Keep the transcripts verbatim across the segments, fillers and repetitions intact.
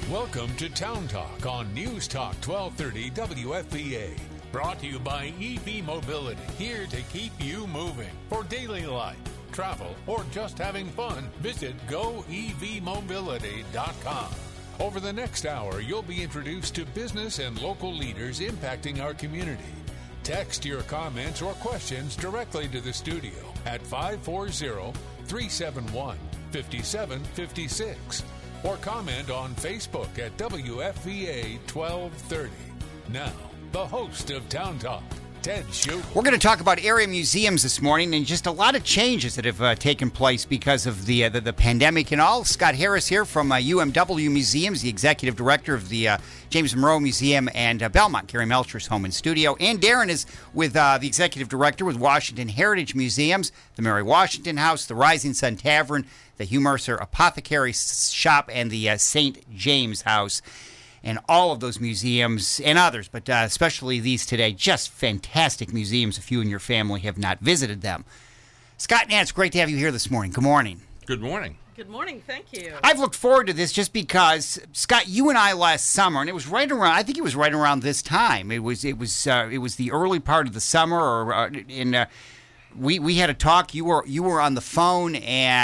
Welcome to Town Talk on News Talk twelve thirty W F V A. Brought to you by E V Mobility, here to keep you moving. For daily life, travel, or just having fun, visit go e v mobility dot com. Over the next hour, you'll be introduced to business and local leaders impacting our community. Text your comments or questions directly to the studio at five four zero, three seven one, five seven five six or comment on Facebook at W F V A twelve thirty. Now, the host of Town Talk, Ted Shute. We're going to talk about area museums this morning and just a lot of changes that have uh, taken place because of the, uh, the the pandemic and all. Scott Harris here from uh, U M W Museums, the executive director of the uh, James Monroe Museum and uh, Belmont. Gary Melcher's home in studio. And Darren is with uh, the executive director with Washington Heritage Museums, the Mary Washington House, the Rising Sun Tavern, the Hugh Mercer Apothecary Shop, and the uh, Saint James House. And all of those museums and others, but uh, especially these today, just fantastic museums if you and your family have not visited them. Scott Nance, great to have you here this morning. Good morning. Good morning. Good morning. Thank you. I've looked forward to this just because, Scott, you and I last summer, and it was right around, I think it was right around this time. It was it was, uh, it was the early part of the summer, or uh, in uh, we we had a talk. You were you were on the phone,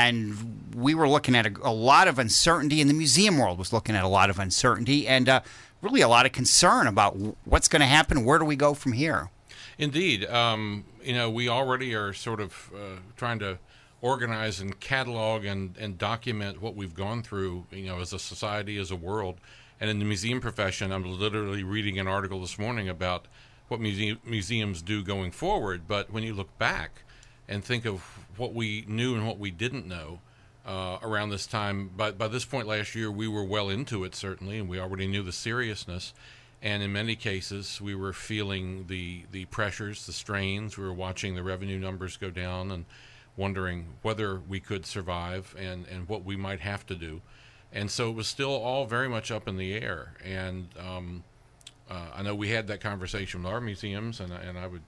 and we were looking at a, a lot of uncertainty, and the museum world was looking at a lot of uncertainty, and uh, really a lot of concern about what's going to happen. Where do we go from here? Indeed, um, you know, we already are sort of uh, trying to organize and catalog and, and document what we've gone through, you know, as a society, as a world, and in the museum profession. I'm literally reading an article this morning about what muse- museums do going forward. But when you look back and think of what we knew and what we didn't know uh, around this time, by, by this point last year, we were well into it, certainly, and we already knew the seriousness. And in many cases, we were feeling the, the pressures, the strains. We were watching the revenue numbers go down and wondering whether we could survive and, and what we might have to do. And so it was still all very much up in the air. And um, Uh, I know we had that conversation with our museums, and, and I would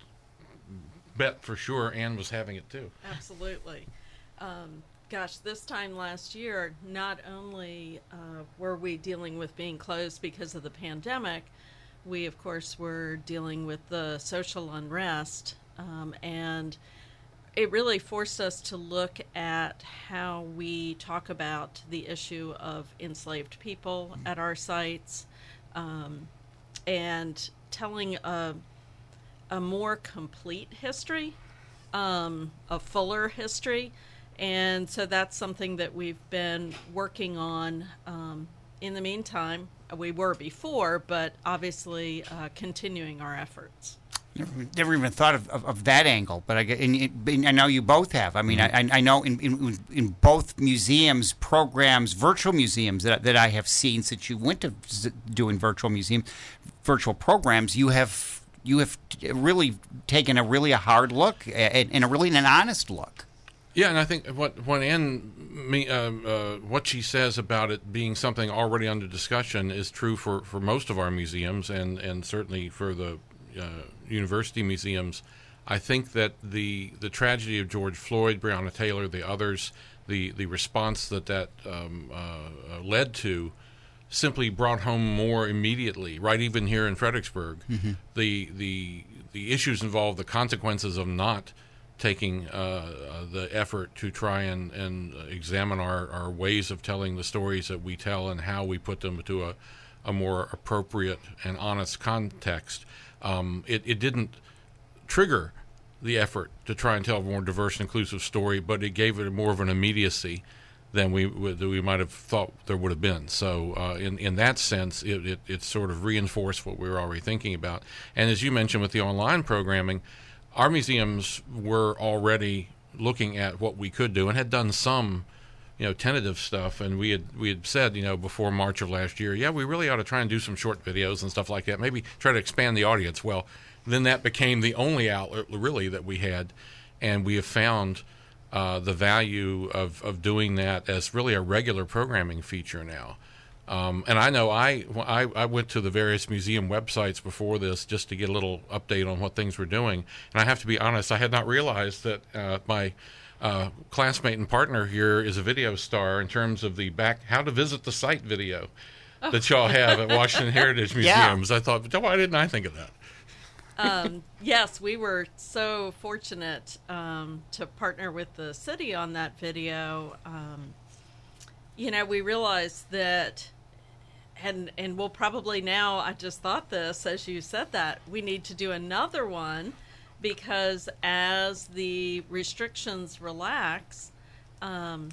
bet for sure Ann was having it too. Absolutely. Um, gosh, this time last year, not only uh, were we dealing with being closed because of the pandemic, we, of course, were dealing with the social unrest, um, and it really forced us to look at how we talk about the issue of enslaved people at our sites, um, and telling a, a more complete history, um, a fuller history. And so that's something that we've been working on um, in the meantime. We were before, but obviously uh, continuing our efforts. Never, never even thought of, of, of that angle, but I, and, and I know you both have. I mean, mm-hmm. I, I know in, in in both museums, programs, virtual museums that, that I have seen, since you went to doing virtual museum, virtual programs, you have you have really taken a really a hard look and, and a really an honest look. Yeah, and I think what what Ann, me, uh, uh, what she says about it being something already under discussion is true for, for most of our museums, and, and certainly for the uh, university museums. I think that the the tragedy of George Floyd, Breonna Taylor, the others, the, the response that that um, uh, led to, simply brought home more immediately. Right, even here in Fredericksburg, mm-hmm. the the the issues involved the consequences of not taking uh, uh, the effort to try and, and examine our, our ways of telling the stories that we tell and how we put them to a, a more appropriate and honest context. Um, it, it didn't trigger the effort to try and tell a more diverse and inclusive story, but it gave it more of an immediacy than we that we might have thought there would have been. So uh, in, in that sense, it, it, it sort of reinforced what we were already thinking about. And as you mentioned with the online programming, our museums were already looking at what we could do and had done some, you know, tentative stuff. And we had we had said, you know, before March of last year, yeah, we really ought to try and do some short videos and stuff like that. Maybe try to expand the audience. Well, then that became the only outlet really that we had, and we have found uh, the value of of doing that as really a regular programming feature now. Um, and I know I, I I went to the various museum websites before this just to get a little update on what things were doing. And I have to be honest, I had not realized that uh, my uh, classmate and partner here is a video star in terms of the back how to visit the site video. that y'all have at Washington Heritage Museums. Yeah. I thought, why didn't I think of that? um, yes, we were so fortunate um, to partner with the city on that video. Um, you know, we realized that, and and we'll probably now, I just thought this as you said that, we need to do another one, because as the restrictions relax, um,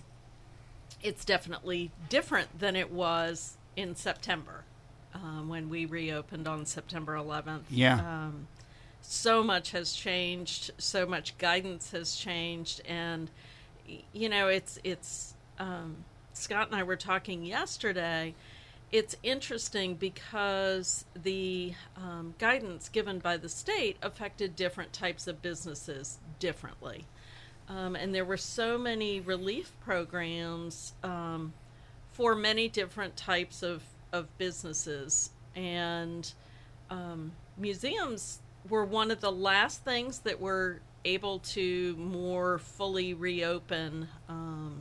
it's definitely different than it was in September um, when we reopened on September eleventh. Yeah. Um, so much has changed. So much guidance has changed. And, you know, it's, it's um, Scott and I were talking yesterday. It's interesting because the um, guidance given by the state affected different types of businesses differently. Um, and there were so many relief programs um, for many different types of, of businesses. And um, museums were one of the last things that were able to more fully reopen. Um,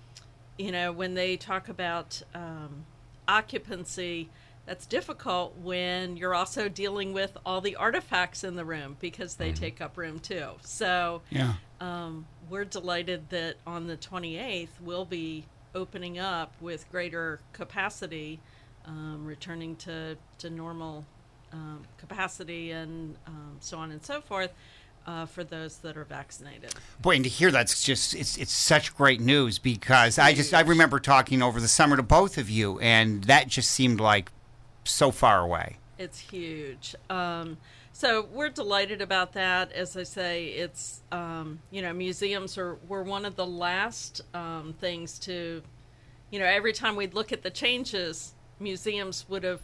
you know, when they talk about um, occupancy, that's difficult when you're also dealing with all the artifacts in the room, because they mm-hmm. take up room too. So yeah. um, we're delighted that on the twenty-eighth we'll be opening up with greater capacity, um, returning to, to normal um, capacity and um, so on and so forth uh, for those that are vaccinated. Boy, and to hear that's just, it's it's such great news, because I just, I remember talking over the summer to both of you, and that just seemed like so far away. It's huge. Um, so we're delighted about that. As I say, it's, um, you know, museums are, were one of the last um, things to, you know, every time we'd look at the changes, museums would have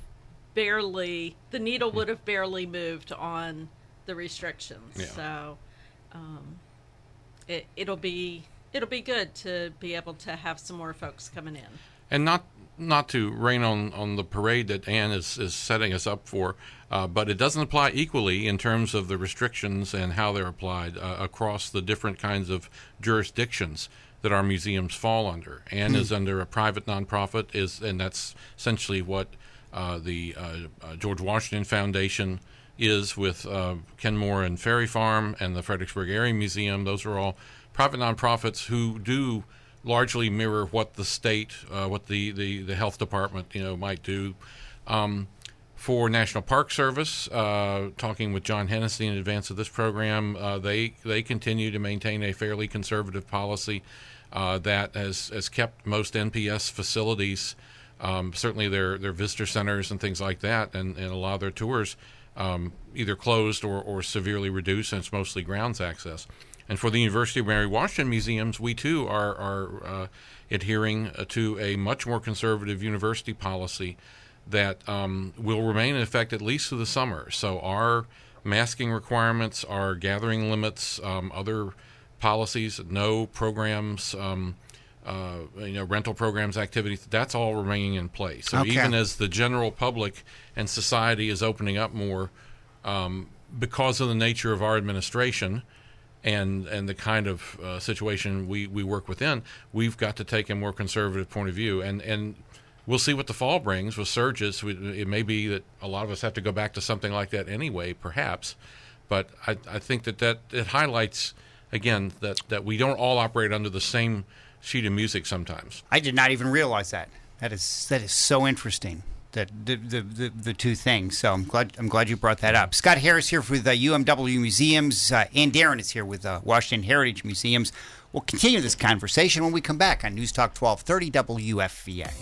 barely, the needle would have barely moved on the restrictions. Yeah. So um, it, it'll be, it'll be good to be able to have some more folks coming in. And not not to rain on, on the parade that Ann is, is setting us up for, uh, but it doesn't apply equally in terms of the restrictions and how they're applied uh, across the different kinds of jurisdictions that our museums fall under. Ann mm. is under a private nonprofit, is, and that's essentially what uh, the uh, uh, George Washington Foundation is with uh, Kenmore and Ferry Farm and the Fredericksburg Area Museum. Those are all private nonprofits who do largely mirror what the state, uh, what the, the, the health department, you know, might do. Um, for National Park Service, uh, talking with John Hennessy in advance of this program, uh, they they continue to maintain a fairly conservative policy uh, that has, has kept most N P S facilities, um, certainly their, their visitor centers and things like that, and, and a lot of their tours, um, either closed or, or severely reduced, and it's mostly grounds access. And for the University of Mary Washington Museums, we too are, are uh, adhering uh, to a much more conservative university policy that um, will remain in effect at least through the summer. So our masking requirements, our gathering limits, um, other policies, no programs, um, uh, you know, rental programs, activities, that's all remaining in place. So okay. even as the general public and society is opening up more, um, because of the nature of our administration, and and the kind of uh, situation we, we work within, we've got to take a more conservative point of view. And, and we'll see what the fall brings with surges. We, it may be that a lot of us have to go back to something like that anyway, perhaps. But I, I think that, that it highlights, again, that, that we don't all operate under the same sheet of music sometimes. I did not even realize that. That is that is so interesting. That the, the the the two things. So I'm glad I'm glad you brought that up. Scott Harris here with uh, U M W Museums. Uh, Ann Darren is here with uh, Washington Heritage Museums. We'll continue this conversation when we come back on News Talk twelve thirty W F V A.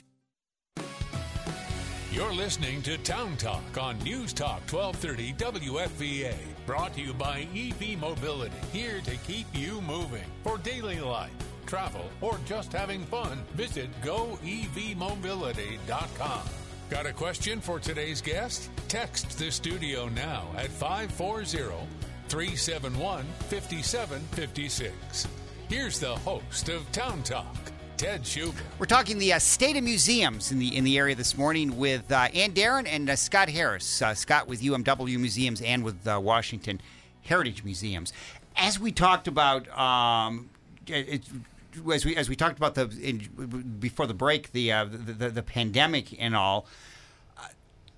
You're listening to Town Talk on News Talk twelve thirty W F V A. Brought to you by E V Mobility, here to keep you moving. For daily life, travel, or just having fun, visit go e v mobility dot com. Got a question for today's guest? Text the studio now at five four zero, three seven one, five seven five six. Here's the host of Town Talk, Ted Schubert. We're talking the uh, state of museums in the in the area this morning with uh, Ann Darren and uh, Scott Harris. Uh, Scott with U M W Museums and with uh, Washington Heritage Museums. As we talked about, um, it, as we as we talked about the in, before the break, the, uh, the the the pandemic and all. Uh,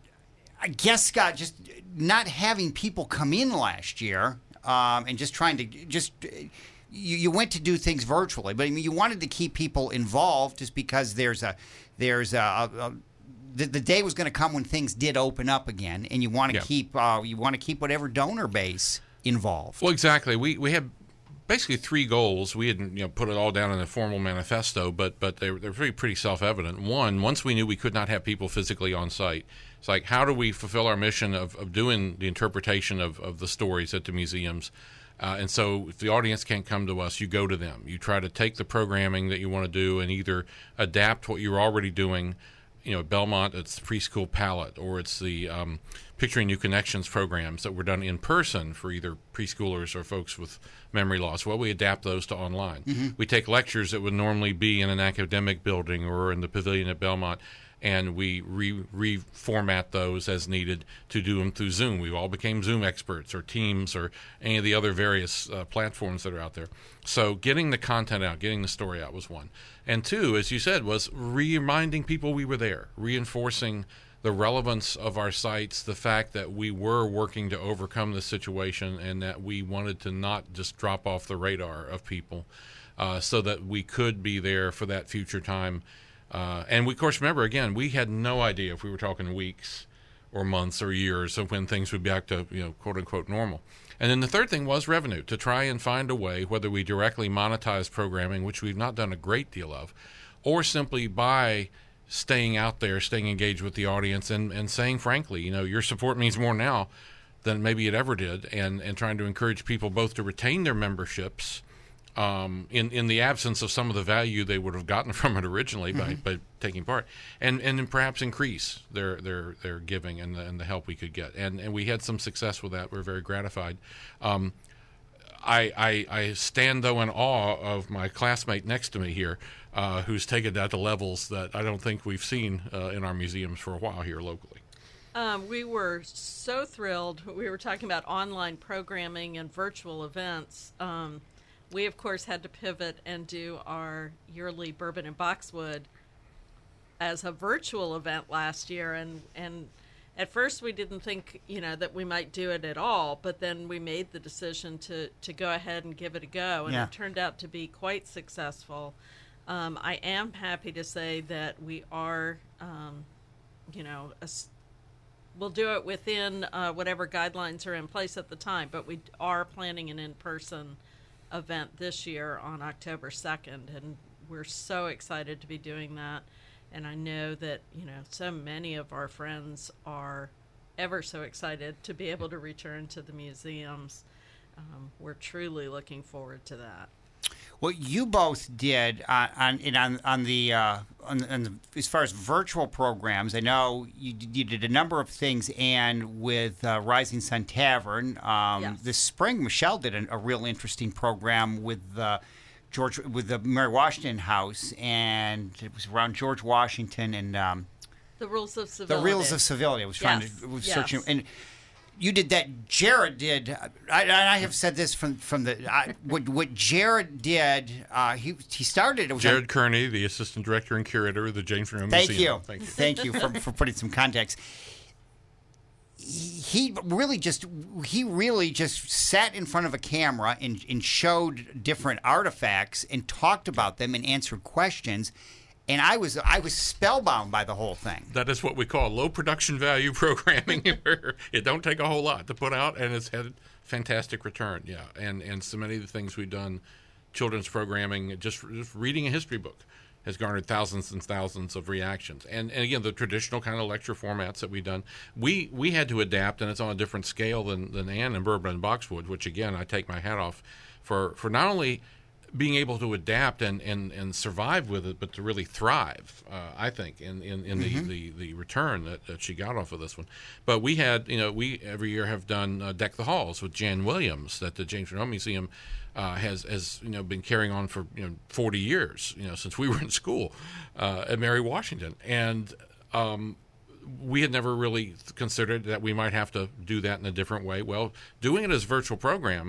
I guess, Scott, just not having people come in last year um, and just trying to just. You, you went to do things virtually, but I mean, you wanted to keep people involved just because there's a there's a, a, a the, the day was going to come when things did open up again, and you want to yeah. keep uh, you want to keep whatever donor base involved. Well, exactly. We we had basically three goals. We hadn't you know put it all down in a formal manifesto, but but they they're pretty pretty self evident. One, once we knew we could not have people physically on site, it's like how do we fulfill our mission of, of doing the interpretation of, of the stories at the museums. Uh, and so if the audience can't come to us, you go to them. You try to take the programming that you want to do and either adapt what you're already doing. You know, at Belmont, it's the Preschool Palette, or it's the um, Picturing New Connections programs that were done in person for either preschoolers or folks with memory loss. Well, we adapt those to online. Mm-hmm. We take lectures that would normally be in an academic building or in the pavilion at Belmont, and we re- reformat those as needed to do them through Zoom. We all became Zoom experts or Teams or any of the other various uh, platforms that are out there. So getting the content out, getting the story out was one. And two, as you said, was reminding people we were there, reinforcing the relevance of our sites, the fact that we were working to overcome the situation and that we wanted to not just drop off the radar of people uh, so that we could be there for that future time. Uh, and we, of course, remember, again, we had no idea if we were talking weeks or months or years of when things would be back to, you know, quote-unquote normal. And then the third thing was revenue, to try and find a way, whether we directly monetize programming, which we've not done a great deal of, or simply by staying out there, staying engaged with the audience, and, and saying, frankly, you know, your support means more now than maybe it ever did, and, and trying to encourage people both to retain their memberships Um, in, in the absence of some of the value they would have gotten from it originally by, mm-hmm. by taking part, and and then perhaps increase their their, their giving and the, and the help we could get. And and we had some success with that. We're very gratified. Um, I, I I stand, though, in awe of my classmate next to me here, uh, who's taken that to levels that I don't think we've seen uh, in our museums for a while here locally. Um, we were so thrilled. We were talking about online programming and virtual events. Um, We, of course, had to pivot and do our yearly Bourbon and Boxwood as a virtual event last year. And, and at first we didn't think, you know, that we might do it at all. But then we made the decision to, to go ahead and give it a go. And yeah. it turned out to be quite successful. Um, I am happy to say that we are, um, you know, a, we'll do it within uh, whatever guidelines are in place at the time. But we are planning an in-person event this year on October second, and we're so excited to be doing that. And I know that, you know, so many of our friends are ever so excited to be able to return to the museums. Um, we're truly looking forward to that. What you both did on on on, on the uh, on, on the, as far as virtual programs, I know you, you did a number of things, and with uh, Rising Sun Tavern um, yes. this spring, Michelle did a, a real interesting program with uh, George with the Mary Washington House, and it was around George Washington and um, the rules of civility. The rules of civility. I was trying yes. to was yes. searching and. You did that. Jared did. I, I have said this from from the I, what what Jared did. Uh, he he started. It was Jared on, Kearney, the assistant director and curator of the James Monroe thank Museum. You. Thank you. Thank you for, for putting some context. He really just he really just sat in front of a camera and, and showed different artifacts and talked about them and answered questions. And I was I was spellbound by the whole thing. That is what we call low production value programming. Where it don't take a whole lot to put out, and it's had fantastic return. Yeah, and and so many of the things we've done, children's programming, just, just reading a history book, has garnered thousands and thousands of reactions. And and again, the traditional kind of lecture formats that we've done, we we had to adapt, and it's on a different scale than than Ann and Bourbon and Boxwood, which again I take my hat off for for not only being able to adapt and, and, and survive with it, but to really thrive, uh, I think, in, in, in mm-hmm. the, the, the return that, that she got off of this one. But we had, you know, we every year have done uh, Deck the Halls with Jan Williams that the James Monroe Museum uh, has, has, you know, been carrying on for, you know, forty years, you know, since we were in school uh, at Mary Washington. And um, we had never really considered that we might have to do that in a different way. Well, doing it as a virtual program,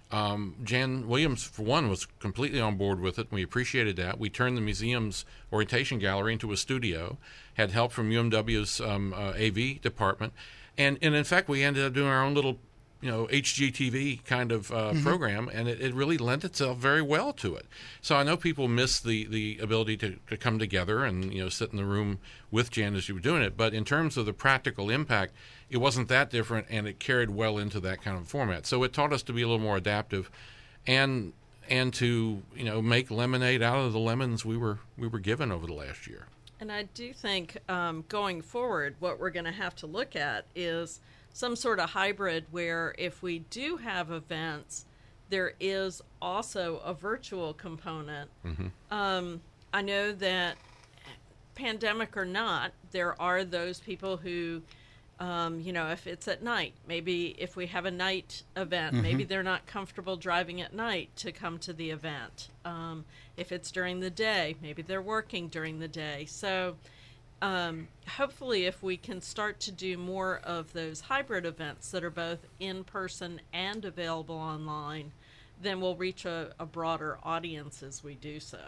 Um, Jan Williams, for one, was completely on board with it, and we appreciated that. We turned the museum's orientation gallery into a studio, had help from U M W's um, uh, A V department, and, and in fact, we ended up doing our own little, you know, H G T V kind of uh, mm-hmm. program, and it, it really lent itself very well to it. So I know people miss the, the ability to, to come together and, you know, sit in the room with Jan as you were doing it, but in terms of the practical impact, it wasn't that different, and it carried well into that kind of format. So it taught us to be a little more adaptive, and and to, you know, make lemonade out of the lemons we were we were given over the last year. And I do think um, going forward, what we're going to have to look at is some sort of hybrid where if we do have events, there is also a virtual component. Mm-hmm. Um, I know that pandemic or not, there are those people who, um, you know, if it's at night, maybe if we have a night event, mm-hmm. maybe they're not comfortable driving at night to come to the event. Um, if it's during the day, maybe they're working during the day. So um, hopefully if we can start to do more of those hybrid events that are both in person and available online, then we'll reach a, a broader audience as we do so.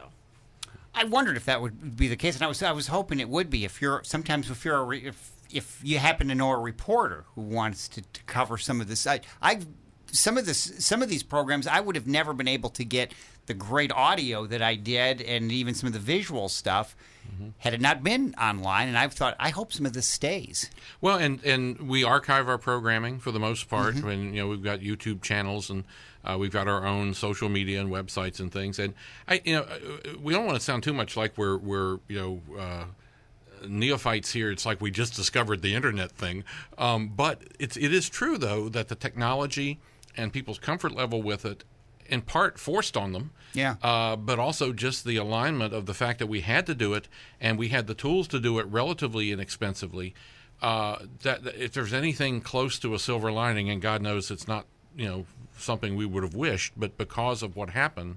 I wondered if that would be the case, and I was I was hoping it would be. If you're sometimes if you're a re, if if you happen to know a reporter who wants to, to cover some of this, I I some of this some of these programs I would have never been able to get the great audio that I did, and even some of the visual stuff, mm-hmm. had it not been online. And I've thought, I hope some of this stays. Well, and, and we archive our programming for the most part. Mm-hmm. When, you know, we've got YouTube channels, and uh, we've got our own social media and websites and things. And I, you know, we don't want to sound too much like we're we're you know. Uh, neophytes here. It's like we just discovered the internet thing, um, but it's it is true though that the technology and people's comfort level with it, in part forced on them, yeah. Uh, but also just the alignment of the fact that we had to do it, and we had the tools to do it relatively inexpensively. Uh, that, that if there's anything close to a silver lining, and God knows it's not, you know, something we would have wished, but because of what happened,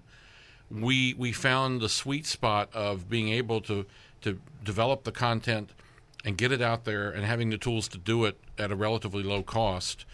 we we found the sweet spot of being able to. to develop the content and get it out there, and having the tools to do it at a relatively low cost.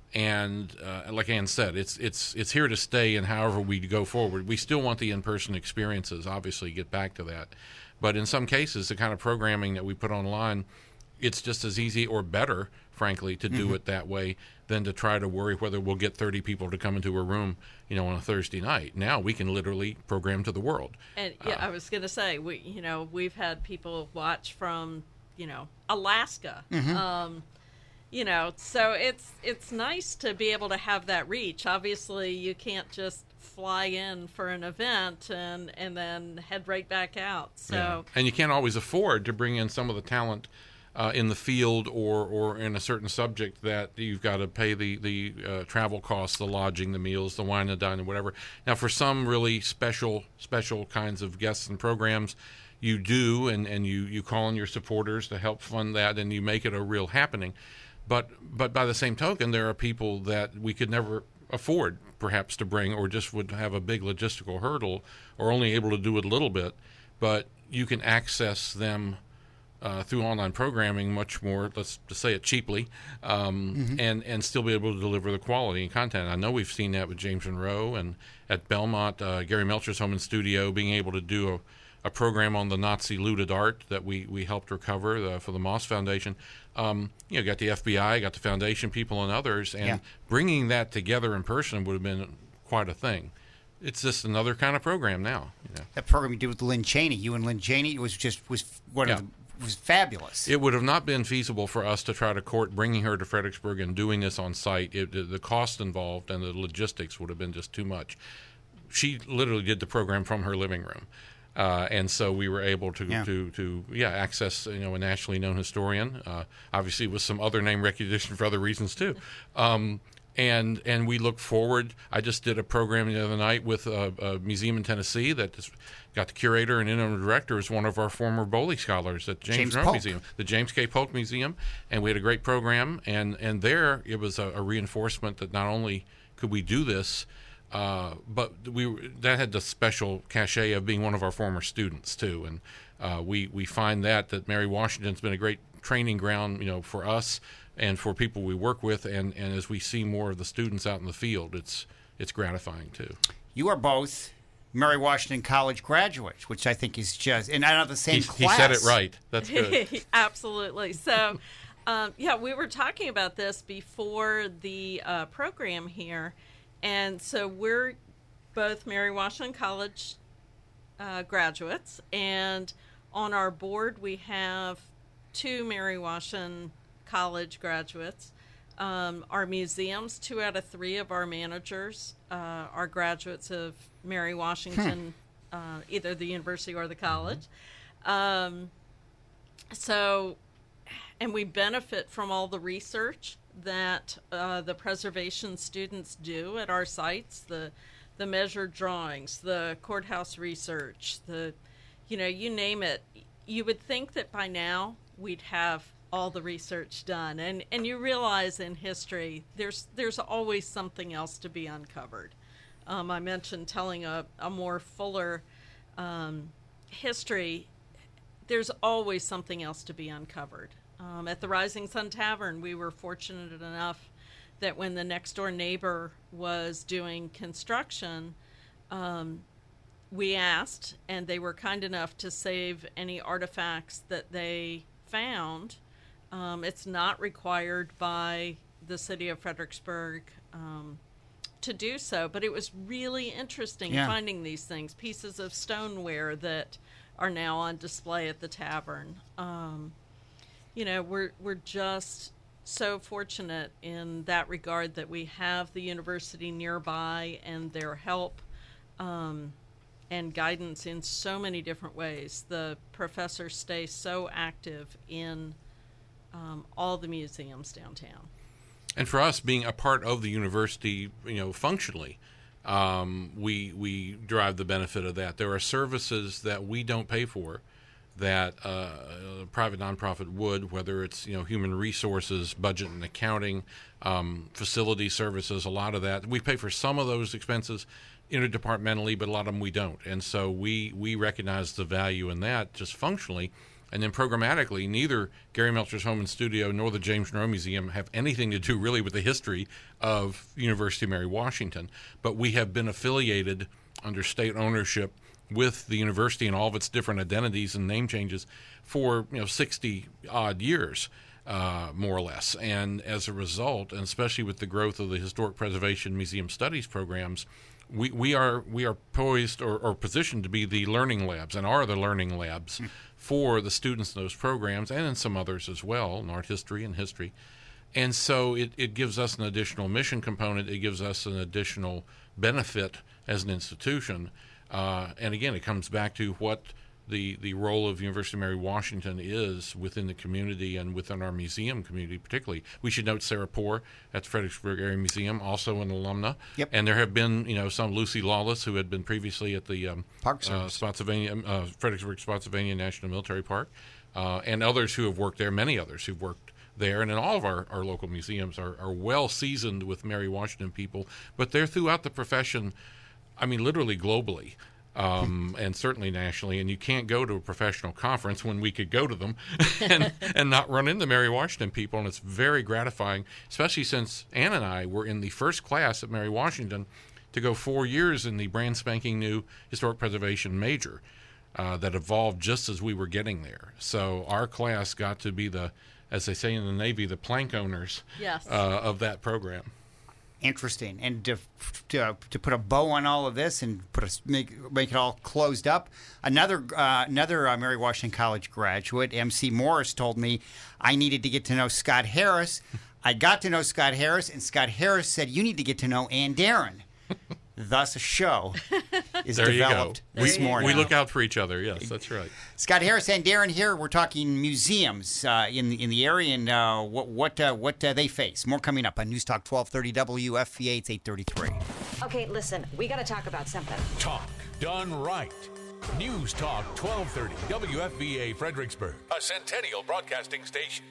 And uh, like Ann said, it's it's it's here to stay, and however we go forward. We still want the in-person experiences, obviously, get back to that. But in some cases, the kind of programming that we put online, it's just as easy or better, frankly, to do mm-hmm. it that way than to try to worry whether we'll get thirty people to come into a room, you know, on a Thursday night. Now we can literally program to the world. And yeah, uh, I was going to say, we, you know, we've had people watch from, you know, Alaska. Mm-hmm. Um, you know, so it's it's nice to be able to have that reach. Obviously, you can't just fly in for an event and and then head right back out. So yeah. And you can't always afford to bring in some of the talent Uh, in the field or, or in a certain subject that you've got to pay the, the uh, travel costs, the lodging, the meals, the wine and dine, and whatever. Now, for some really special special kinds of guests and programs, you do, and, and you, you call on your supporters to help fund that, and you make it a real happening. But but by the same token, there are people that we could never afford, perhaps, to bring, or just would have a big logistical hurdle, or only able to do it a little bit. But you can access them Uh, through online programming much more, let's just say it cheaply, um, mm-hmm. and, and still be able to deliver the quality and content. I know we've seen that with James Monroe, and at Belmont, uh, Gary Melcher's home and studio, being able to do a, a program on the Nazi looted art that we, we helped recover the, for the Moss Foundation. Um, you know, got the F B I, got the foundation people and others, and yeah. bringing that together in person would have been quite a thing. It's just another kind of program now. You know. That program you did with Lynn Cheney, you and Lynn Cheney, was just was one yeah. of the was fabulous. It would have not been feasible for us to try to court bringing her to Fredericksburg and doing this on site. It, the cost involved and the logistics would have been just too much. She literally did the program from her living room, uh, and so we were able to yeah. to to yeah access you know a nationally known historian, uh, obviously with some other name recognition for other reasons too. Um, And and we look forward. I just did a program the other night with a, a museum in Tennessee that is, got the curator and interim director is one of our former Bowley scholars at James, James Monroe Polk. Museum, the James K. Polk Museum, and we had a great program. And, and there it was a, a reinforcement that not only could we do this, uh, but we that had the special cachet of being one of our former students too. And uh, we we find that that Mary Washington's been a great training ground, you know, for us and for people we work with, and, and as we see more of the students out in the field, it's it's gratifying too. You are both Mary Washington College graduates, which I think is just, and I know the same he, class. He said it right. That's good. Absolutely. So, um, yeah, we were talking about this before the uh, program here, and so we're both Mary Washington College uh, graduates, and on our board we have two Mary Washington College graduates. Um, our museums, two out of three of our managers uh, are graduates of Mary Washington, hmm. uh, either the university or the college. Mm-hmm. Um, so, and we benefit from all the research that uh, the preservation students do at our sites, the the measured drawings, the courthouse research, the, you know, you name it. You would think that by now we'd have all the research done, and and you realize in history there's there's always something else to be uncovered. Um, I mentioned telling a, a more fuller um, history. There's always something else to be uncovered. Um, at the Rising Sun Tavern, we were fortunate enough that when the next door neighbor was doing construction, um, we asked, and they were kind enough to save any artifacts that they found. Um, it's not required by the city of Fredericksburg um, to do so, but it was really interesting yeah. finding these things, pieces of stoneware that are now on display at the tavern. Um, you know, we're we're just so fortunate in that regard that we have the university nearby and their help um, and guidance in so many different ways. The professors stay so active in Um, all the museums downtown. And for us, being a part of the university, you know, functionally, um, we we derive the benefit of that. There are services that we don't pay for that uh, a private nonprofit would, whether it's, you know, human resources, budget and accounting, um, facility services, a lot of that. We pay for some of those expenses interdepartmentally, but a lot of them we don't. And so we, we recognize the value in that just functionally. And then programmatically, neither Gary Melcher's Home and Studio nor the James Monroe Museum have anything to do really with the history of University of Mary Washington. But we have been affiliated under state ownership with the university and all of its different identities and name changes for, you know, sixty odd years, uh, more or less. And as a result, and especially with the growth of the Historic Preservation Museum Studies programs, we, we are we are poised or, or positioned to be the learning labs and are the learning labs mm. for the students in those programs and in some others as well, in art history and history. And so it, it gives us an additional mission component. It gives us an additional benefit as an institution. Uh, and again, it comes back to what the, the role of University of Mary Washington is within the community and within our museum community particularly. We should note Sarah Poor at the Fredericksburg Area Museum, also an alumna. Yep. And there have been, you know, some Lucy Lawless, who had been previously at the um, Park uh, Spotsylvania, uh, Fredericksburg Spotsylvania National Military Park, uh, and others who have worked there, many others who've worked there. And in all of our, our local museums are, are well seasoned with Mary Washington people, but they're throughout the profession, I mean, literally globally. Um, and certainly nationally, and you can't go to a professional conference when we could go to them and, and not run into Mary Washington people, and it's very gratifying, especially since Ann and I were in the first class at Mary Washington to go four years in the brand spanking new historic preservation major uh, that evolved just as we were getting there. So our class got to be the, as they say in the Navy, the plank owners yes. uh, of that program. Interesting. And to, to to put a bow on all of this and put a, make make it all closed up, another uh, another uh, Mary Washington College graduate, M C Morris, told me I needed to get to know Scott Harris. I got to know Scott Harris, and Scott Harris said, you need to get to know Ann Darren. Thus, a show is there developed you go. this we, morning. We look out for each other. Yes, that's right. Scott Harris and Darren here. We're talking museums uh, in the in the area and uh, what what uh, what uh, they face. More coming up on News Talk twelve thirty W F V A. It's eight thirty-three. Okay, listen, we got to talk about something. Talk done right. News Talk twelve thirty W F V A Fredericksburg, a Centennial Broadcasting station.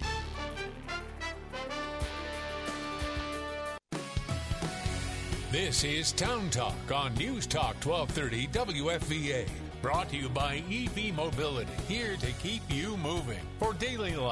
This is Town Talk on News Talk twelve thirty W F V A. Brought to you by E V Mobility, here to keep you moving for daily life,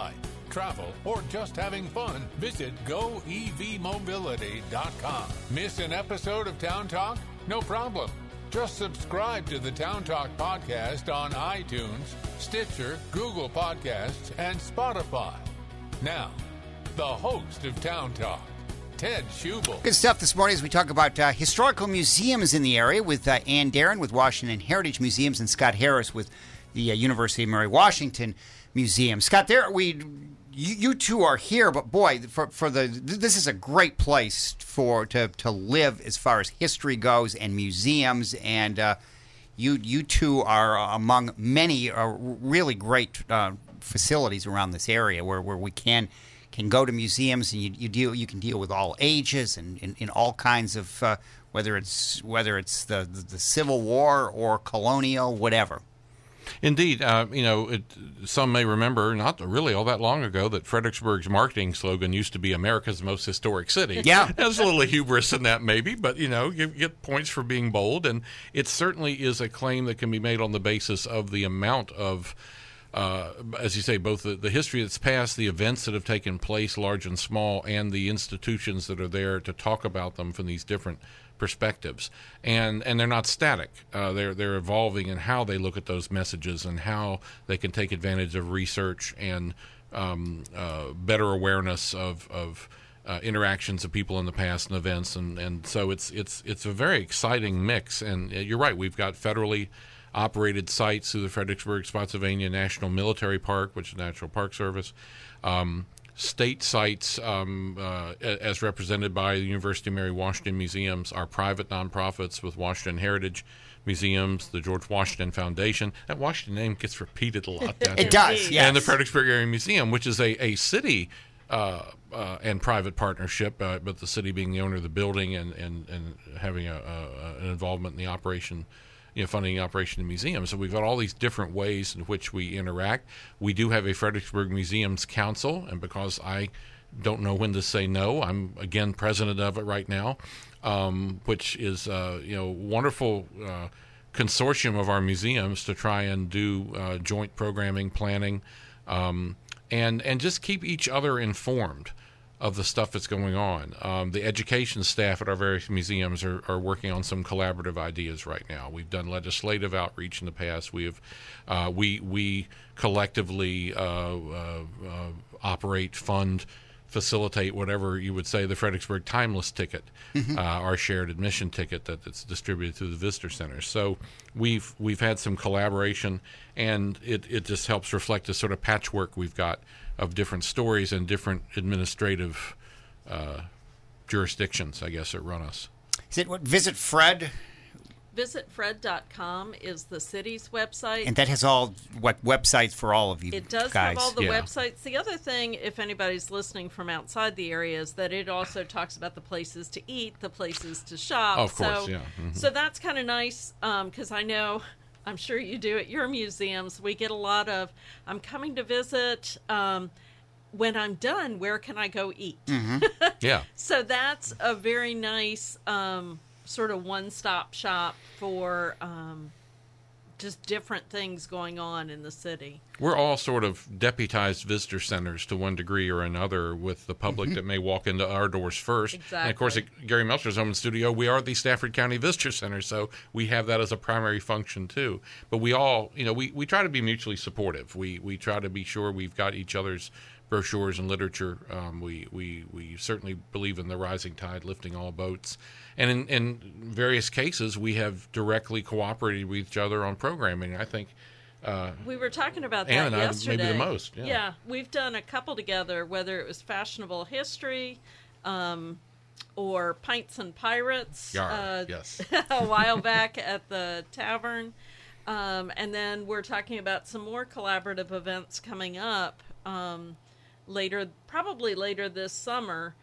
travel, or just having fun, visit go e v mobility dot com. Miss an episode of Town Talk? No problem. Just subscribe to the Town Talk podcast on iTunes, Stitcher, Google Podcasts, and Spotify. Now, the host of Town Talk, Ted Schubel. Good stuff this morning as we talk about uh, historical museums in the area with uh, Ann Darren with Washington Heritage Museums and Scott Harris with the uh, University of Mary Washington Museum. Scott, there we you, you two are here, but boy, for for the this is a great place for to to live as far as history goes and museums, and uh, you you two are among many uh, really great uh, facilities around this area where, where we can. can go to museums and you, you deal you can deal with all ages and in, in all kinds of uh, whether it's whether it's the, the the Civil War or colonial, whatever. Indeed, uh, you know, it, some may remember not really all that long ago that Fredericksburg's marketing slogan used to be "America's most historic city." Yeah, there's a little hubris in that, maybe, but you know, you get points for being bold, and it certainly is a claim that can be made on the basis of the amount of. Uh, as you say, both the, the history that's passed, the events that have taken place, large and small, and the institutions that are there to talk about them from these different perspectives. And and they're not static. Uh, they're they're evolving in how they look at those messages and how they can take advantage of research and um, uh, better awareness of of uh, interactions of people in the past and events. And, and so it's it's it's a very exciting mix. And you're right, we've got federally operated sites through the Fredericksburg Spotsylvania National Military Park, which is the National Park Service, um, state sites um, uh, as represented by the University of Mary Washington Museums, our private nonprofits with Washington Heritage Museums, the George Washington Foundation. That Washington name gets repeated a lot. It it does, yes. And the Fredericksburg Area Museum, which is a, a city uh, uh, and private partnership, uh, but the city being the owner of the building and, and, and having a, a, an involvement in the operation, you know, funding the operation of the museum. So we've got all these different ways in which we interact. We do have a Fredericksburg Museums Council, and because I don't know when to say no, I'm, again, president of it right now, um, which is, uh, you know, wonderful uh, consortium of our museums to try and do uh, joint programming, planning, um, and, and just keep each other informed of the stuff that's going on. Um, the education staff at our various museums are, are working on some collaborative ideas right now. We've done legislative outreach in the past. We have, uh, we we collectively uh, uh, uh, operate, fund, facilitate whatever you would say the Fredericksburg Timeless Ticket, mm-hmm. uh, our shared admission ticket that, that's distributed through the visitor centers. So we've we've had some collaboration, and it, it just helps reflect the sort of patchwork we've got of different stories and different administrative uh, jurisdictions, I guess, that run us. Is it what Visit Fred? visit fred dot com is the city's website. And that has all what websites for all of you It does guys. have all the Yeah. websites. The other thing, if anybody's listening from outside the area, is that it also talks about the places to eat, the places to shop. Oh, of course, so, yeah. Mm-hmm. So that's kind of nice because I know, I'm sure you do at your museums, we get a lot of, I'm coming to visit. Um, when I'm done, where can I go eat? Mm-hmm. Yeah. So that's a very nice um, sort of one-stop shop for um, just different things going on in the city. We're all sort of deputized visitor centers to one degree or another with the public Mm-hmm. that may walk into our doors first. Exactly. And, of course, at Gary Melcher's home and studio, we are the Stafford County Visitor Center, so we have that as a primary function, too. But we all, you know, we, we try to be mutually supportive. We, we try to be sure we've got each other's brochures and literature. Um, we, we, we certainly believe in the rising tide lifting all boats. And in, in various cases, we have directly cooperated with each other on programming. I think uh, we were talking about that Ann and I, yesterday. maybe the most. Yeah. yeah, we've done a couple together, whether it was Fashionable History um, or Pints and Pirates Yar, uh, yes. a while back at the tavern. Um, and then we're talking about some more collaborative events coming up um, later, probably later this summer.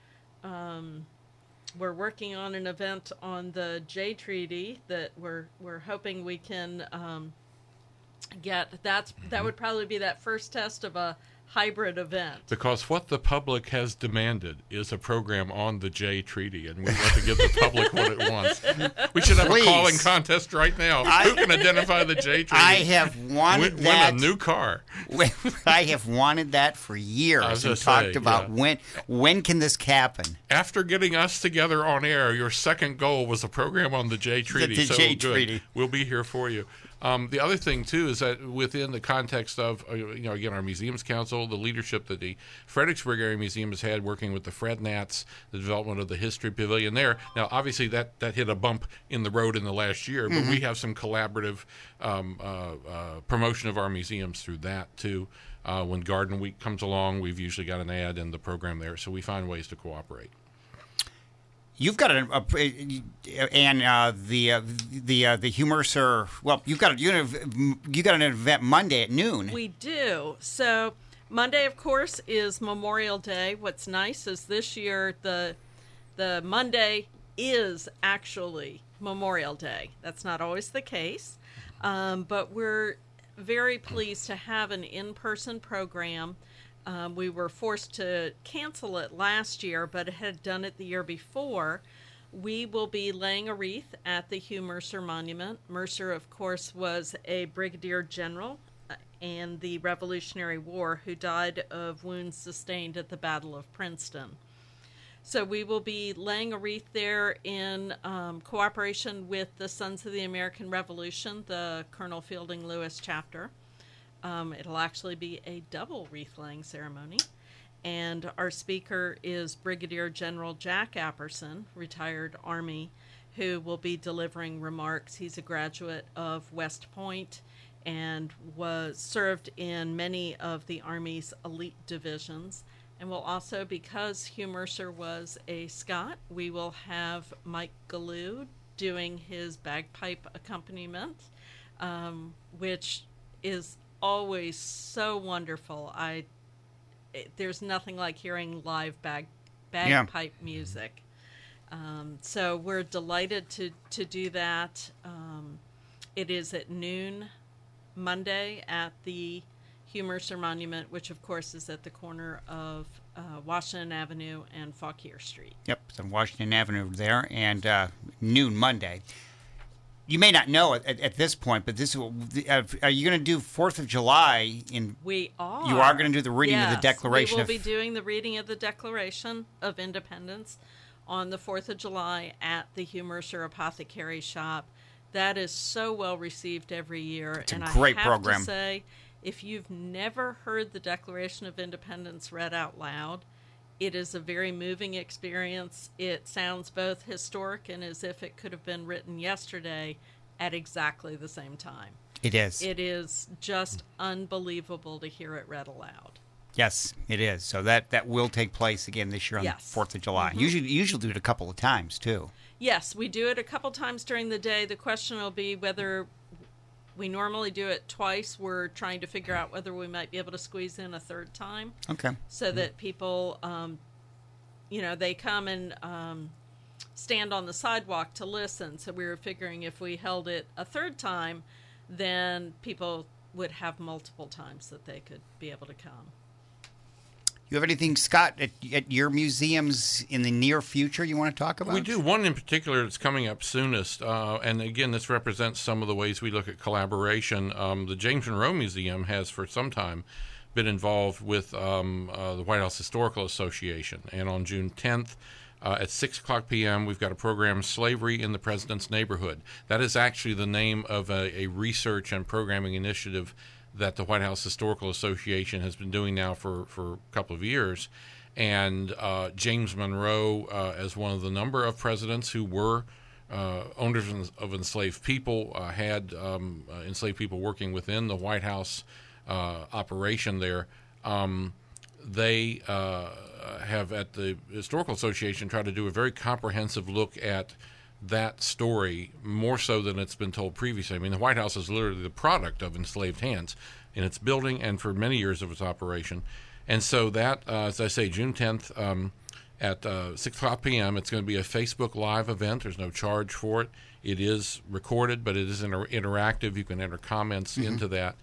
Um, we're working on an event on the Jay Treaty that we're we're hoping we can um, get. That's that would probably be that first test of a hybrid event. Because what the public has demanded is a program on the Jay Treaty, and we want to give the public what it wants. We should have Please. a calling contest right now. I, Who can identify the Jay Treaty? I have wanted win, that. Win a new car. I have wanted that for years I was and gonna talked say, about yeah. when when can this happen? After getting us together on air, your second goal was a program on the Jay Treaty. The so Jay good. Treaty. We'll be here for you. Um, the other thing, too, is that within the context of, uh, you know, again, our Museums Council, the leadership that the Fredericksburg Area Museum has had working with the Fred Nats, the development of the History Pavilion there. Now, obviously, that, that hit a bump in the road in the last year, but mm-hmm. we have some collaborative um, uh, uh, promotion of our museums through that, too. Uh, when Garden Week comes along, we've usually got an ad in the program there, so we find ways to cooperate. You've got a, a and uh, the uh, the uh, the Humercer. Well, you've got a, you you got an event Monday at noon. We do. So Monday, of course, is Memorial Day. What's nice is this year the the Monday is actually Memorial Day. That's not always the case, um, but we're very pleased to have an in-person program. Um, we were forced to cancel it last year, but had done it the year before. We will be laying a wreath at the Hugh Mercer Monument. Mercer, of course, was a brigadier general in the Revolutionary War who died of wounds sustained at the Battle of Princeton. So we will be laying a wreath there in um, cooperation with the Sons of the American Revolution, the Colonel Fielding Lewis chapter. Um, it'll actually be a double wreath-laying ceremony. And our speaker is Brigadier General Jack Apperson, retired Army, who will be delivering remarks. He's a graduate of West Point and was served in many of the Army's elite divisions. And we'll also, because Hugh Mercer was a Scot, we will have Mike Galoo doing his bagpipe accompaniment, um, which is always so wonderful. I it, there's nothing like hearing live bag bagpipe yeah. music. Um, so we're delighted to to do that. Um, it is at noon Monday at the Hugh Mercer Monument, which of course is at the corner of uh, Washington Avenue and Fauquier Street. Yep, it's on Washington Avenue there, and uh, noon Monday. You may not know it at, at this point, but this uh, are you going to do Fourth of July in? We are. You are going to do the reading yes, of the Declaration. We will of, be doing the reading of the Declaration of Independence on the Fourth of July at the Hugh Mercer Apothecary Shop. That is so well received every year, it's and a great I have program. to say, if you've never heard the Declaration of Independence read out loud, it is a very moving experience. It sounds both historic and as if it could have been written yesterday at exactly the same time. It is. It is just unbelievable to hear it read aloud. Yes, it is. So that, that will take place again this year on yes. the Fourth of July. Mm-hmm. Usually, usually do it a couple of times too. Yes, we do it a couple times during the day. The question will be whether we normally do it twice. We're trying to figure out whether we might be able to squeeze in a third time. Okay. So that people, um, you know, they come and um, stand on the sidewalk to listen. So we were figuring if we held it a third time, then people would have multiple times that they could be able to come. You have anything, Scott, at, at your museums in the near future you want to talk about? We do. One in particular that's coming up soonest, uh, and again, this represents some of the ways we look at collaboration. Um, the James Monroe Museum has for some time been involved with um, uh, the White House Historical Association, and on June tenth, Uh, at six o'clock p.m., we've got a program, Slavery in the President's Neighborhood. That is actually the name of a, a research and programming initiative that the White House Historical Association has been doing now for, for a couple of years. And uh, James Monroe, uh, as one of the number of presidents who were uh, owners of enslaved people, uh, had um, uh, enslaved people working within the White House uh, operation there. Um, they uh, have, at the Historical Association, tried to do a very comprehensive look at that story, more so than it's been told previously. I mean, the White House is literally the product of enslaved hands in its building and for many years of its operation. And so that, uh, as I say, June tenth um, at uh, six o'clock p.m., it's going to be a Facebook Live event. There's no charge for it. It is recorded, but it is inter- interactive. You can enter comments mm-hmm. into that.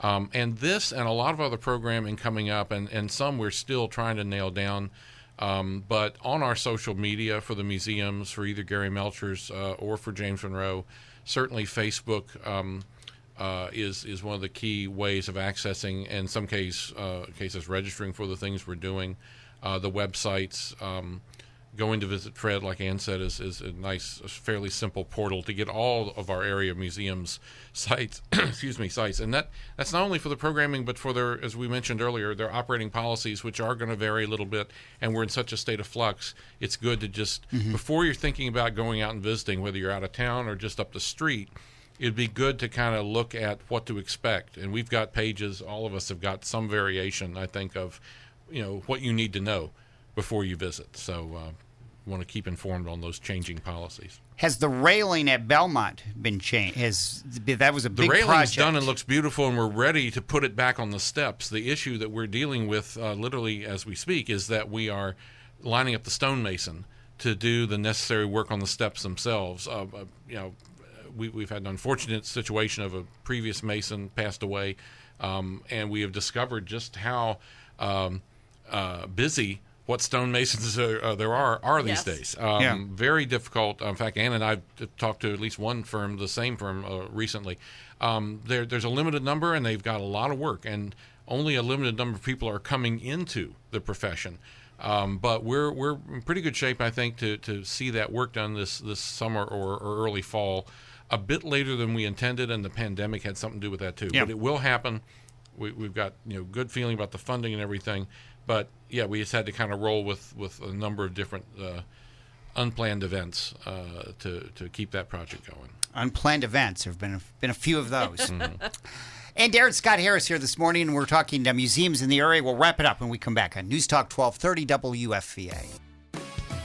Um, and this and a lot of other programming coming up, and, and some we're still trying to nail down. Um, but on our social media for the museums, for either Gary Melchers uh, or for James Monroe, certainly Facebook um, uh, is is one of the key ways of accessing, and in some case, uh, cases registering for the things we're doing. Uh, the websites, um, going to visit Fred, like Ann said, is, is a nice, fairly simple portal to get all of our area museums sites. excuse me, sites, and that that's not only for the programming, but for their, as we mentioned earlier, their operating policies, which are going to vary a little bit. And we're in such a state of flux. It's good to just mm-hmm. before you're thinking about going out and visiting, whether you're out of town or just up the street, it'd be good to kind of look at what to expect. And we've got pages. All of us have got some variation, I think, of you know what you need to know before you visit. So uh, want to keep informed on those changing policies. Has the railing at Belmont been changed? Has that was a big project? The railing's project. done and looks beautiful, and we're ready to put it back on the steps. The issue that we're dealing with, uh, literally as we speak, is that we are lining up the stonemason to do the necessary work on the steps themselves. Uh, uh, you know, we, we've had an unfortunate situation of a previous mason passed away, um, and we have discovered just how um, uh, busy what stonemasons are, uh, there are are these Yes. days. Um, Yeah. Very difficult. In fact, Ann and I have talked to at least one firm, the same firm, uh, recently. Um, there, there's a limited number, and they've got a lot of work, and only a limited number of people are coming into the profession. Um, but we're we're in pretty good shape, I think, to, to see that work done this, this summer or, or early fall, a bit later than we intended, and the pandemic had something to do with that too. Yeah. But it will happen. We, we've got you know good feeling about the funding and everything. But, yeah, we just had to kind of roll with, with a number of different uh, unplanned events uh, to, to keep that project going. Unplanned events. There have been a, been a few of those. mm-hmm. And Darren Scott Harris here this morning, and we're talking uh, museums in the area. We'll wrap it up when we come back on News Talk twelve thirty W F V A.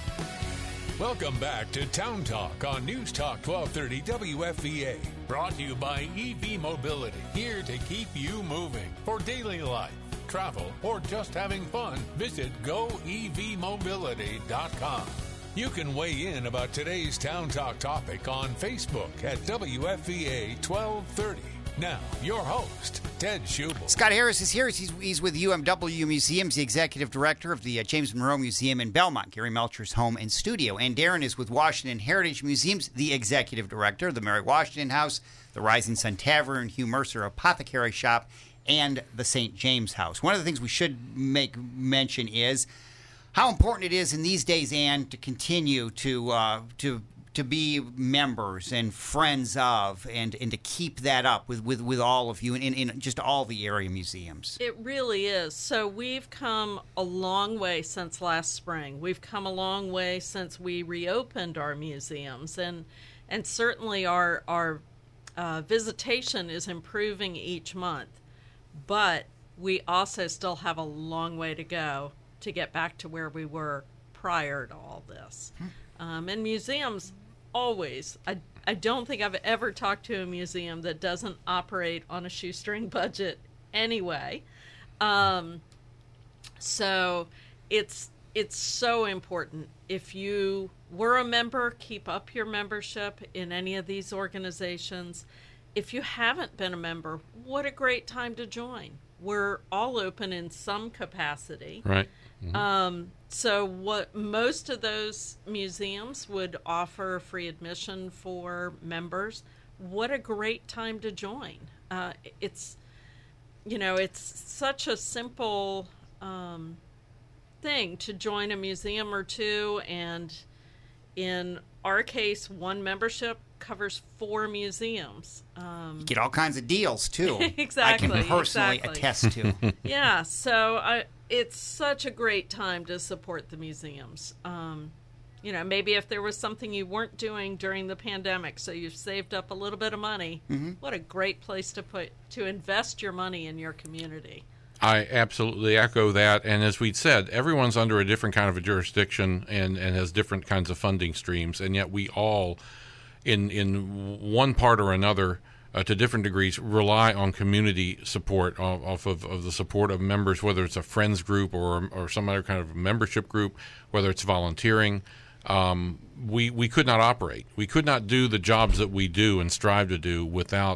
Welcome back to Town Talk on News Talk twelve thirty W F V A. Brought to you by E V Mobility, here to keep you moving. For daily life, travel, or just having fun, visit go e v mobility dot com. You can weigh in about today's Town Talk topic on Facebook at W F V A twelve thirty. Now, your host, Ted Schubel. Scott Harris is here. He's, he's with U M W Museums, the executive director of the uh, James Monroe Museum in Belmont, Gary Melchers' home and studio. And Darren is with Washington Heritage Museums, the executive director of the Mary Washington House, the Rising Sun Tavern, Hugh Mercer Apothecary Shop, and the Saint James House. One of the things we should make mention is how important it is in these days, Ann, to continue to uh, to to be members and friends of, and, and to keep that up with, with, with all of you in, in just all the area museums. It really is. So we've come a long way since last spring. We've come a long way since we reopened our museums, and and certainly our our uh, visitation is improving each month. But we also still have a long way to go to get back to where we were prior to all this. Hmm. Um, and museums always, I, I don't think I've ever talked to a museum that doesn't operate on a shoestring budget anyway. Um, so it's it's so important. If you were a member, keep up your membership in any of these organizations. If you haven't been a member, what a great time to join. We're all open in some capacity. Right. Mm-hmm. Um, so what most of those museums would offer free admission for members. What a great time to join. Uh, it's, you know, it's such a simple um, thing to join a museum or two, and in our case, one membership covers four museums. Um, you get all kinds of deals, too. Exactly. I can personally exactly. attest to. Yeah, so I, it's such a great time to support the museums. Um, you know, maybe if there was something you weren't doing during the pandemic, so you've saved up a little bit of money, mm-hmm. what a great place to put to invest your money in your community. I absolutely echo that. And as we said, everyone's under a different kind of a jurisdiction and, and has different kinds of funding streams, and yet we all, in in one part or another, uh, to different degrees, rely on community support off, off of, of the support of members, whether it's a friends group or or some other kind of membership group, whether it's volunteering. Um, we we could not operate. We could not do the jobs that we do and strive to do without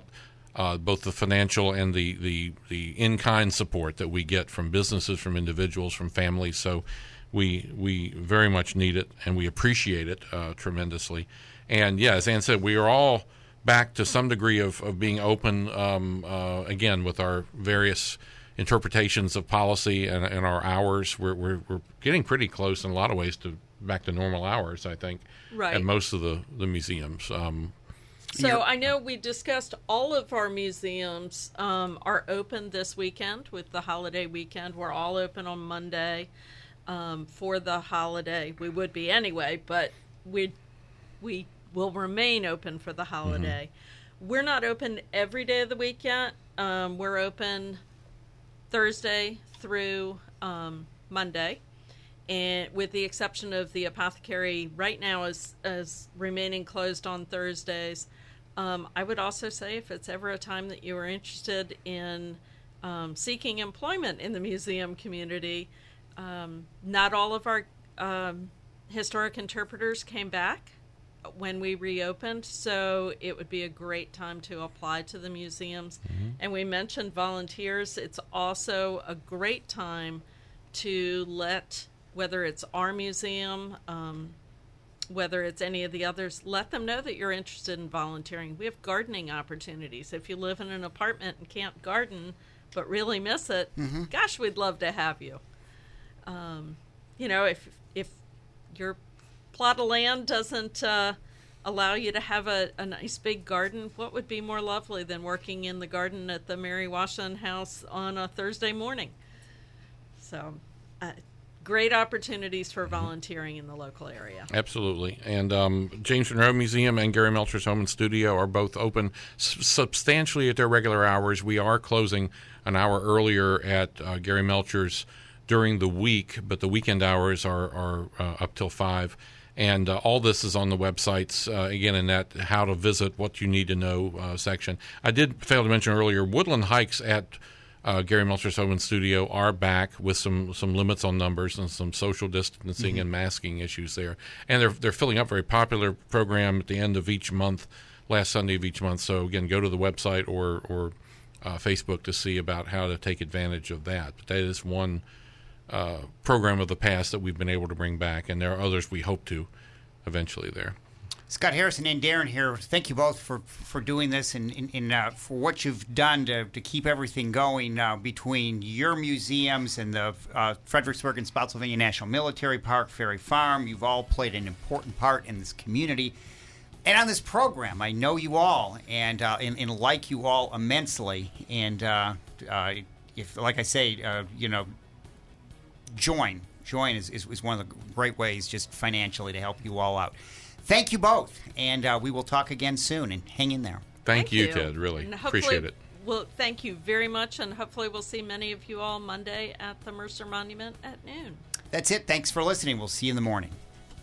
uh, both the financial and the, the, the in-kind support that we get from businesses, from individuals, from families. So we we very much need it, and we appreciate it uh, tremendously. And, yeah, as Ann said, we are all back to some degree of, of being open, um, uh, again, with our various interpretations of policy and, and our hours. We're, we're we're getting pretty close in a lot of ways to back to normal hours, I think, right. at most of the, the museums. Um, so I know we discussed all of our museums um, are open this weekend with the holiday weekend. We're all open on Monday um, for the holiday. We would be anyway, but we we will remain open for the holiday. Mm-hmm. We're not open every day of the week yet. Um, we're open Thursday through um, Monday, and with the exception of the apothecary right now is, is remaining closed on Thursdays. Um, I would also say if it's ever a time that you are interested in um, seeking employment in the museum community, um, not all of our um, historic interpreters came back when we reopened, so it would be a great time to apply to the museums. Mm-hmm. And we mentioned volunteers. It's also a great time to let, whether it's our museum, um, whether it's any of the others, let them know that you're interested in volunteering. We have gardening opportunities. If you live in an apartment and can't garden but really miss it, mm-hmm. gosh, we'd love to have you. Um, you know, if if your plot of land doesn't uh, allow you to have a, a nice big garden, what would be more lovely than working in the garden at the Mary Washington House on a Thursday morning? So, uh, great opportunities for volunteering in the local area. Absolutely. And um, James Monroe Museum and Gary Melcher's Home and Studio are both open s- substantially at their regular hours. We are closing an hour earlier at uh, Gary Melcher's during the week, but the weekend hours are, are uh, up till five. And uh, all this is on the websites, uh, again, in that how to visit, what you need to know uh, section. I did fail to mention earlier, Woodland Hikes at uh, Gary Melcher's Home and Studio are back with some, some limits on numbers and some social distancing mm-hmm. and masking issues there. And they're they're filling up a very popular program at the end of each month, last Sunday of each month. So, again, go to the website or, or uh, Facebook to see about how to take advantage of that. But that is one Uh, program of the past that we've been able to bring back, and there are others we hope to eventually there. Scott Harrison and Darren here, thank you both for for doing this and, and, and uh, for what you've done to, to keep everything going uh, between your museums and the uh, Fredericksburg and Spotsylvania National Military Park, Ferry Farm. You've all played an important part in this community and on this program. I know you all and, uh, and, and like you all immensely. And uh, uh, if, like I say, uh, you know, Join. Join is, is, is one of the great ways just financially to help you all out. Thank you both, and uh, we will talk again soon, and hang in there. Thank, thank you, you, Ted. Really appreciate it. Well, thank you very much, and hopefully we'll see many of you all Monday at the Mercer Monument at noon. That's it. Thanks for listening. We'll see you in the morning.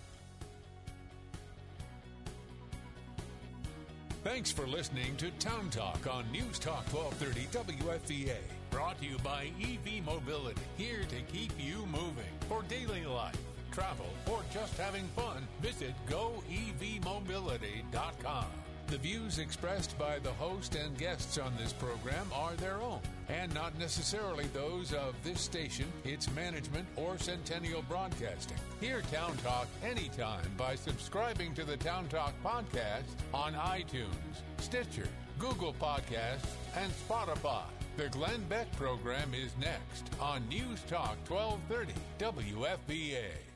Thanks for listening to Town Talk on News Talk twelve thirty W F V A. Brought to you by E V Mobility, here to keep you moving. For daily life, travel, or just having fun, visit go e v mobility dot com. The views expressed by the host and guests on this program are their own, and not necessarily those of this station, its management, or Centennial Broadcasting. Hear Town Talk anytime by subscribing to the Town Talk podcast on iTunes, Stitcher, Google Podcasts, and Spotify. The Glenn Beck program is next on News Talk twelve thirty W F V A.